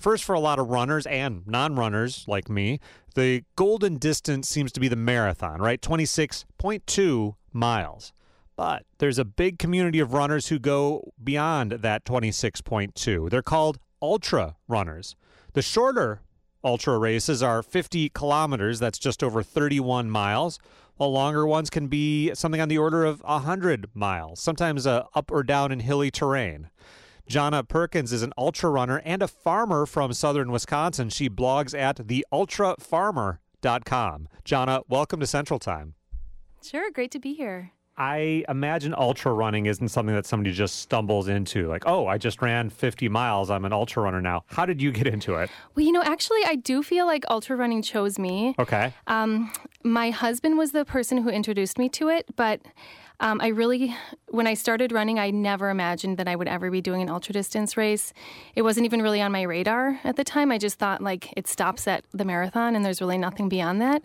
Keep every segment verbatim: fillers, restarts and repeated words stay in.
First, for a lot of runners and non-runners like me, the golden distance seems to be the marathon, right? twenty-six point two miles. But there's a big community of runners who go beyond that twenty-six point two. They're called ultra runners. The shorter ultra races are fifty kilometers. That's just over thirty-one miles. While longer ones can be something on the order of one hundred miles, sometimes uh, up or down in hilly terrain. Jonna Perkins is an ultra runner and a farmer from southern Wisconsin. She blogs at the ultra farmer dot com. Jonna, welcome to Central Time. Sure, great to be here. I imagine ultra running isn't something that somebody just stumbles into. Like, oh, I just ran fifty miles. I'm an ultra runner now. How did you get into it? Well, you know, actually, I do feel like ultra running chose me. Okay. Um, my husband was the person who introduced me to it, but um, I really, when I started running, I never imagined that I would ever be doing an ultra distance race. It wasn't even really on my radar at the time. I just thought, like, it stops at the marathon, and there's really nothing beyond that.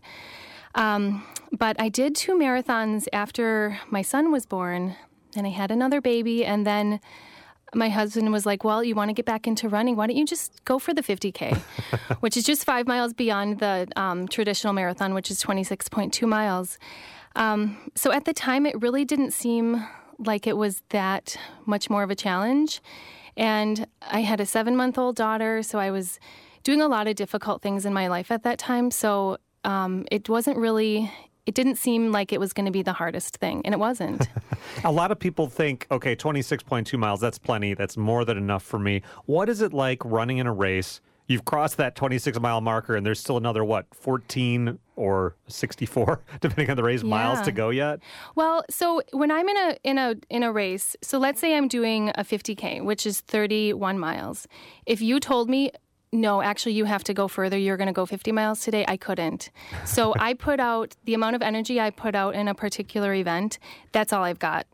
Um, but I did two marathons after my son was born, and I had another baby, and then my husband was like, well, you want to get back into running, why don't you just go for the fifty K, which is just five miles beyond the um, traditional marathon, which is twenty-six point two miles. Um, so at the time, it really didn't seem like it was that much more of a challenge, and I had a seven-month-old daughter, so I was doing a lot of difficult things in my life at that time, so Um, it wasn't really, it didn't seem like it was going to be the hardest thing, and it wasn't. A lot of people think, okay, twenty-six point two miles, that's plenty. That's more than enough for me. What is it like running in a race? You've crossed that twenty-six mile marker, and there's still another, what, fourteen or sixty-four, depending on the race, Yeah. miles to go yet? Well, so when I'm in a in a in a race, so let's say I'm doing a fifty K, which is thirty-one miles. If you told me, no, actually, you have to go further, you're going to go fifty miles today, I couldn't. So I put out, the amount of energy I put out in a particular event, that's all I've got.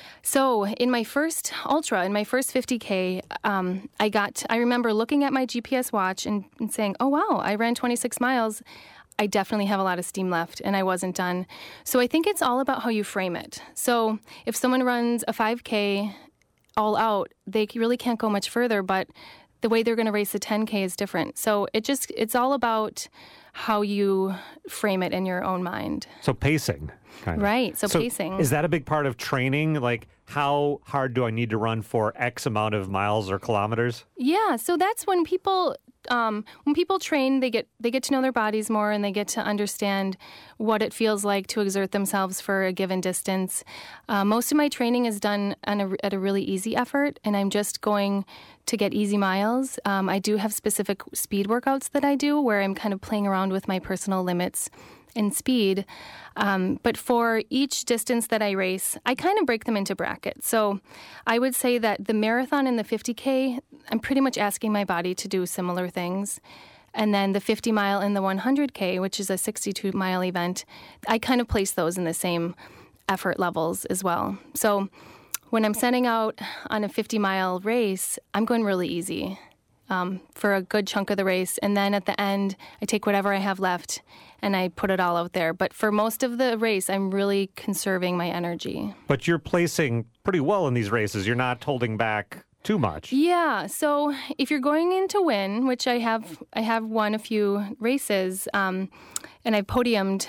So in my first ultra, in my first fifty K, um, I got, I remember looking at my G P S watch and, and saying, oh, wow, I ran twenty-six miles. I definitely have a lot of steam left, and I wasn't done. So I think it's all about how you frame it. So if someone runs a five K all out, they really can't go much further, but the way they're going to race a ten K is different. So it just, it's all about how you frame it in your own mind. So pacing, kind of. Right, so, so pacing. Is that a big part of training? Like, how hard do I need to run for X amount of miles or kilometers? Yeah, so that's when people... Um, when people train, they get they get to know their bodies more, and they get to understand what it feels like to exert themselves for a given distance. Uh, most of my training is done on a, at a really easy effort, and I'm just going to get easy miles. Um, I do have specific speed workouts that I do where I'm kind of playing around with my personal limits in speed. Um, but for each distance that I race, I kind of break them into brackets. So I would say that the marathon and the fifty K, I'm pretty much asking my body to do similar things. And then the fifty mile and the one hundred K, which is a sixty-two mile event, I kind of place those in the same effort levels as well. So when I'm setting out on a fifty mile race, I'm going really easy um, for a good chunk of the race. And then at the end, I take whatever I have left and I put it all out there. But for most of the race, I'm really conserving my energy. But you're placing pretty well in these races. You're not holding back too much. Yeah. So if you're going in to win, which I have, I have won a few races, um, and I've podiumed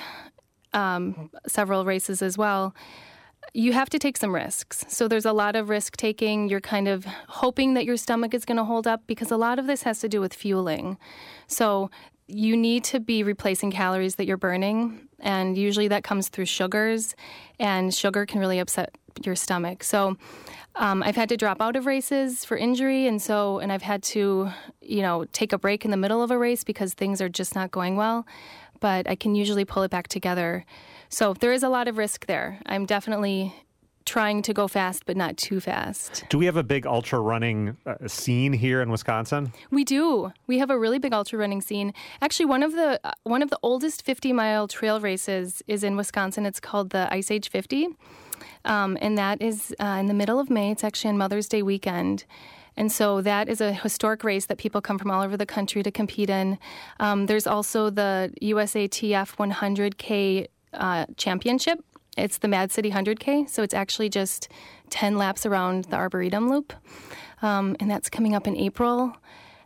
um, several races as well, you have to take some risks. So there's a lot of risk taking. You're kind of hoping that your stomach is going to hold up, because a lot of this has to do with fueling. So you need to be replacing calories that you're burning, and usually that comes through sugars, and sugar can really upset your stomach. So um, I've had to drop out of races for injury, and so and I've had to, you know, take a break in the middle of a race because things are just not going well, but I can usually pull it back together. So there is a lot of risk there. I'm definitely trying to go fast, but not too fast. Do we have a big ultra running uh, scene here in Wisconsin? We do. We have a really big ultra running scene. Actually, one of the uh, one of the oldest fifty mile trail races is in Wisconsin. It's called the Ice Age fifty, um, and that is uh, in the middle of May. It's actually on Mother's Day weekend. And so that is a historic race that people come from all over the country to compete in. Um, there's also the U S A T F one hundred K uh, championship. It's the Mad City one hundred K, so it's actually just ten laps around the Arboretum Loop, um, and that's coming up in April.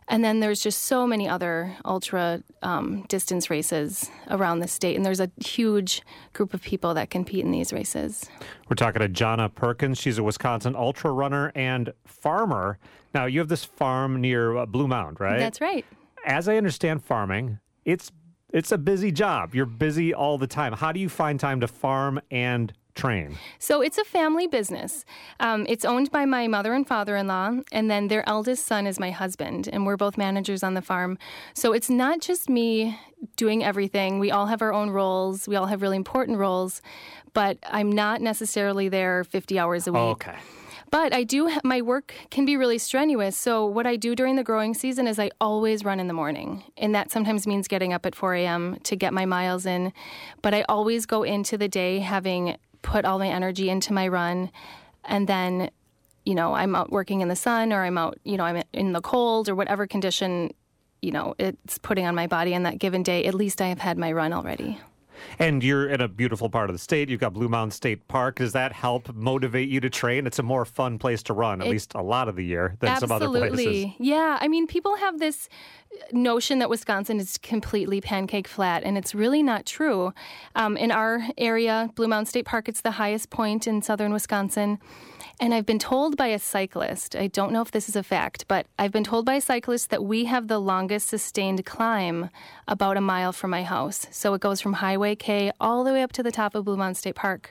And then there's just so many other ultra um, distance races around the state. And there's a huge group of people that compete in these races. We're talking to Jonna Perkins. She's a Wisconsin ultra runner and farmer. Now, you have this farm near uh, Blue Mound, right? That's right. As I understand farming, it's it's a busy job. You're busy all the time. How do you find time to farm and train? So it's a family business. Um, it's owned by my mother and father-in-law, and then their eldest son is my husband, and we're both managers on the farm. So it's not just me doing everything. We all have our own roles. We all have really important roles, but I'm not necessarily there fifty hours a week. Oh, okay. But I do, my work can be really strenuous. So what I do during the growing season is I always run in the morning. And that sometimes means getting up at four a.m. to get my miles in. But I always go into the day having put all my energy into my run. And then, you know, I'm out working in the sun, or I'm out, you know, I'm in the cold, or whatever condition, you know, it's putting on my body on that given day. At least I have had my run already. And you're in a beautiful part of the state. You've got Blue Mound State Park. Does that help motivate you to train? It's a more fun place to run, at it, least a lot of the year, than some other places. Absolutely. Yeah. I mean, people have this notion that Wisconsin is completely pancake flat, and it's really not true. Um, in our area, Blue Mound State Park, it's the highest point in southern Wisconsin. And I've been told by a cyclist, I don't know if this is a fact, but I've been told by a cyclist that we have the longest sustained climb about a mile from my house. So it goes from Highway K all the way up to the top of Blue Mound State Park.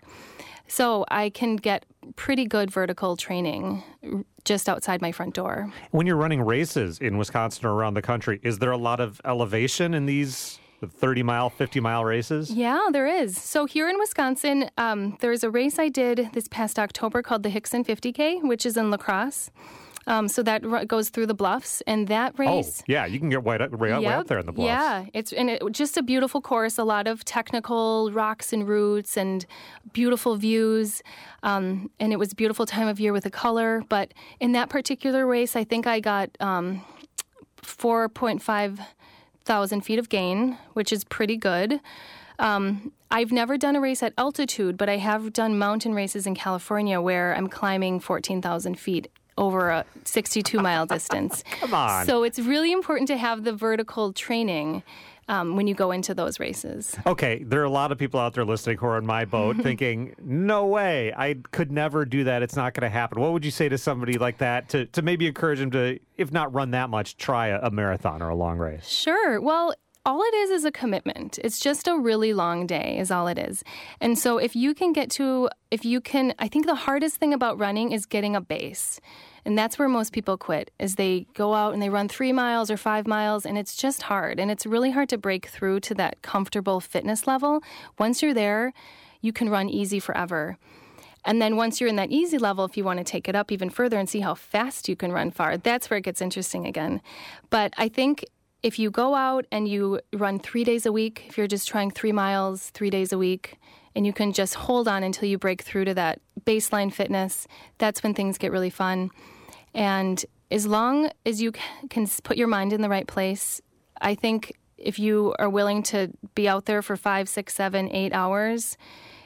So I can get pretty good vertical training just outside my front door. When you're running races in Wisconsin or around the country, is there a lot of elevation in these thirty-mile, fifty-mile races? Yeah, there is. So here in Wisconsin, um, there's a race I did this past October called the Hickson fifty K, which is in La Crosse. Um, so that r- goes through the bluffs, and that race... Oh, yeah, you can get way up, way, yep, way up there in the bluffs. Yeah, it's and it, just a beautiful course, a lot of technical rocks and roots and beautiful views, um, and it was a beautiful time of year with the color. But in that particular race, I think I got um, four point five thousand feet of gain, which is pretty good. Um, I've never done a race at altitude, but I have done mountain races in California where I'm climbing fourteen thousand feet over a sixty-two mile distance. Come on. So it's really important to have the vertical training um, when you go into those races. Okay, there are a lot of people out there listening who are in my boat thinking, no way, I could never do that. It's not going to happen. What would you say to somebody like that to, to maybe encourage them to, if not run that much, try a, a marathon or a long race? Sure. Well, all it is is a commitment. It's just a really long day is all it is. And so if you can get to, if you can, I think the hardest thing about running is getting a base. And that's where most people quit, is they go out and they run three miles or five miles, and it's just hard. And it's really hard to break through to that comfortable fitness level. Once you're there, you can run easy forever. And then once you're in that easy level, if you want to take it up even further and see how fast you can run far, that's where it gets interesting again. But I think if you go out and you run three days a week, if you're just trying three miles three days a week, and you can just hold on until you break through to that baseline fitness, that's when things get really fun. And as long as you can put your mind in the right place, I think if you are willing to be out there for five, six, seven, eight hours,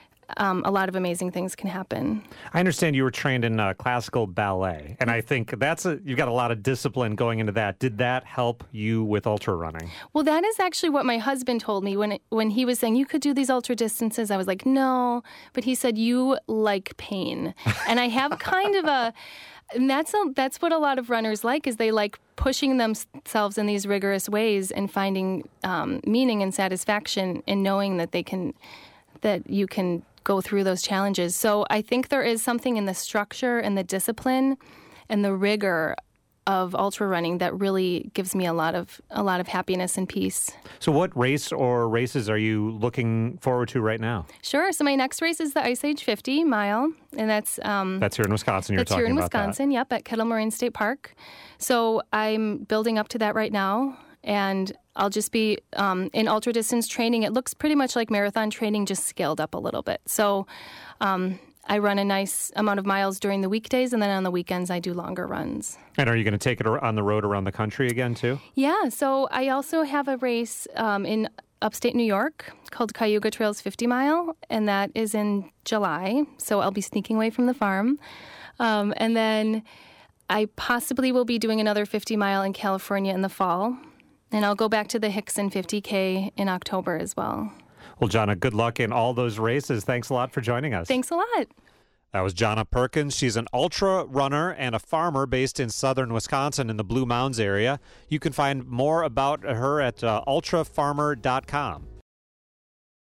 Um, a lot of amazing things can happen. I understand you were trained in uh, classical ballet, and I think that's a, you've got a lot of discipline going into that. Did that help you with ultra running? Well, that is actually what my husband told me when it, when he was saying, you could do these ultra distances. I was like, no, but he said, you like pain. And I have kind of a, and that's, a, that's what a lot of runners like, is they like pushing themselves in these rigorous ways and finding um, meaning and satisfaction in knowing that they can, that you can go through those challenges. So I think there is something in the structure and the discipline and the rigor of ultra running that really gives me a lot of a lot of happiness and peace. So what race or races are you looking forward to right now? Sure. So my next race is the Ice Age fifty mile, and that's um, that's here in Wisconsin. You're that's talking here in about Wisconsin. That. Yep, at Kettle Moraine State Park. So I'm building up to that right now. And I'll just be um, in ultra distance training. It looks pretty much like marathon training, just scaled up a little bit. So um, I run a nice amount of miles during the weekdays, and then on the weekends I do longer runs. And are you going to take it on the road around the country again, too? Yeah. So I also have a race um, in upstate New York called Cayuga Trails fifty mile, and that is in July. So I'll be sneaking away from the farm. Um, and then I possibly will be doing another fifty mile in California in the fall, and I'll go back to the Hickson fifty K in October as well. Well, Jonna, good luck in all those races. Thanks a lot for joining us. Thanks a lot. That was Jonna Perkins. She's an ultra runner and a farmer based in southern Wisconsin in the Blue Mounds area. You can find more about her at uh, ultra farmer dot com.